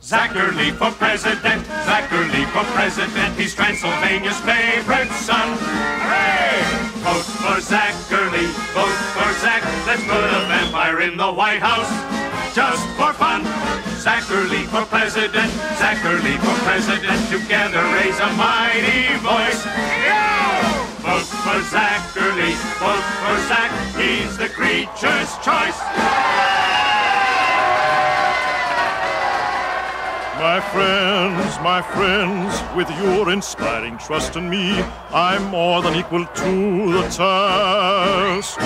Zachary for president, Zachary for president, he's Transylvania's favorite son. Hooray! Vote for Zachary, vote for Zach, let's put a vampire in the White House, just for fun. Zachary for president, Zachary for president, together raise a mighty voice. Yeah! Vote for Zachary, vote for Zach, he's the creature's choice. My friends, with your inspiring trust in me, I'm more than equal to the task.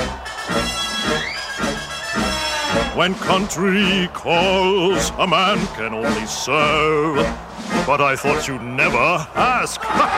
When country calls, a man can only serve, but I thought you'd never ask.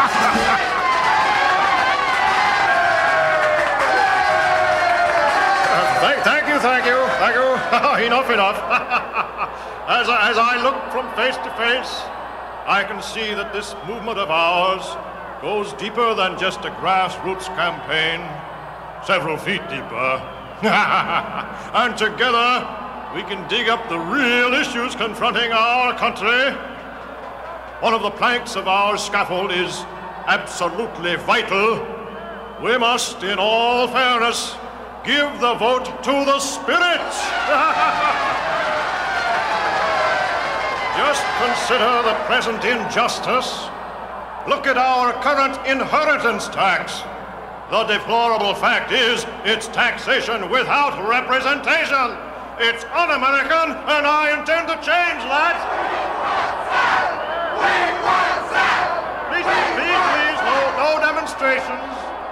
Thank you. Enough. As I look from face to face, I can see that this movement of ours goes deeper than just a grassroots campaign, several feet deeper. And together, we can dig up the real issues confronting our country. One of the planks of our scaffold is absolutely vital. We must, in all fairness, give the vote to the spirit. Just consider the present injustice. Look at our current inheritance tax. The deplorable fact is it's taxation without representation. It's un-American, and I intend to change that. We want Zach! Please, no demonstrations.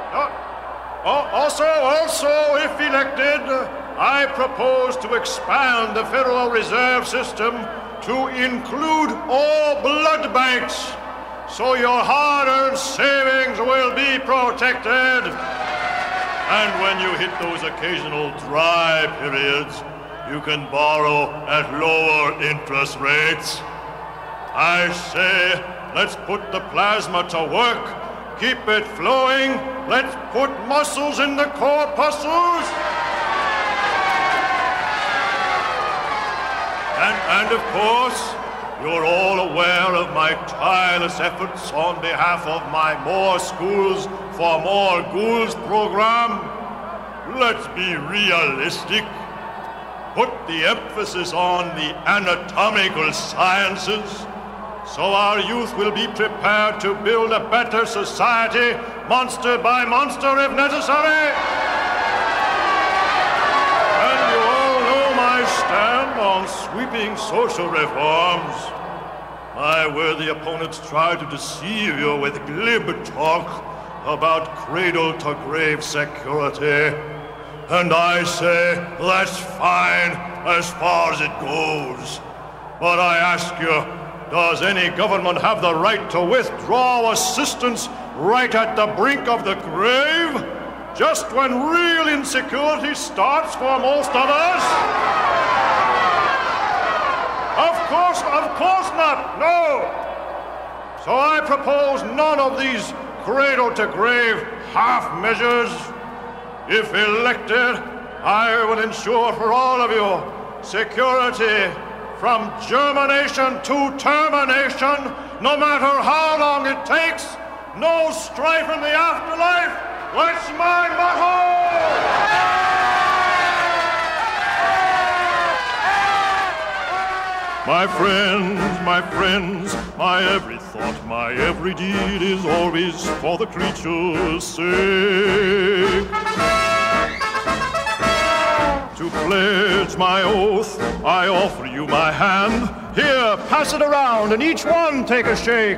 Also, if elected, I propose to expand the Federal Reserve System to include all blood banks, so your hard-earned savings will be protected. And when you hit those occasional dry periods, you can borrow at lower interest rates. I say, let's put the plasma to work. Keep it flowing. Let's put muscles in the corpuscles. And of course, you're all aware of my tireless efforts on behalf of my More Schools for More Ghouls program. Let's be realistic. Put the emphasis on the anatomical sciences, so our youth will be prepared to build a better society, monster by monster if necessary. And you all know my stand on sweeping social reforms. My worthy opponents try to deceive you with glib talk about cradle-to-grave security. And I say, that's fine as far as it goes. But I ask you, does any government have the right to withdraw assistance right at the brink of the grave? Just when real insecurity starts for most of us? Of course not, no. So I propose none of these cradle-to-grave half measures. If elected, I will ensure for all of you security from germination to termination, no matter how long it takes. No strife in the afterlife. That's my motto! My friends, my every thought, my every deed is always for the creature's sake. To pledge my oath, I offer you my hand. Here, pass it around and each one take a shake.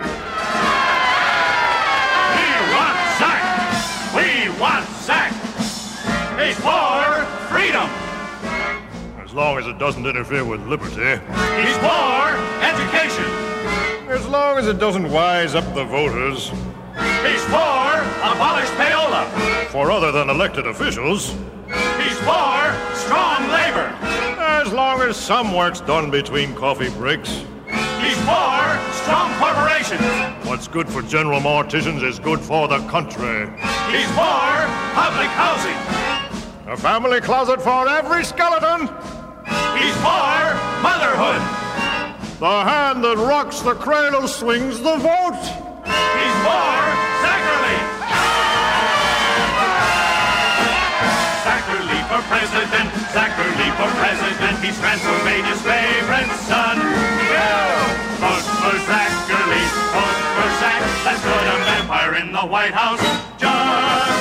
We want Zach! We want Zach! He's for freedom! As long as it doesn't interfere with liberty. He's for education! As long as it doesn't wise up the voters. He's for abolish payola! For other than elected officials. He's for strong labor! As long as some work's done between coffee breaks. He's for strong corporations! What's good for General Morticians is good for the country. He's for public housing! A family closet for every skeleton! He's for motherhood! The hand that rocks the cradle swings the vote. He's for Zachary! Zachary for president, Zachary for president. He's Transylvania's favorite son. Vote for Zachary, vote for Zach. Let's put a vampire in the White House. Just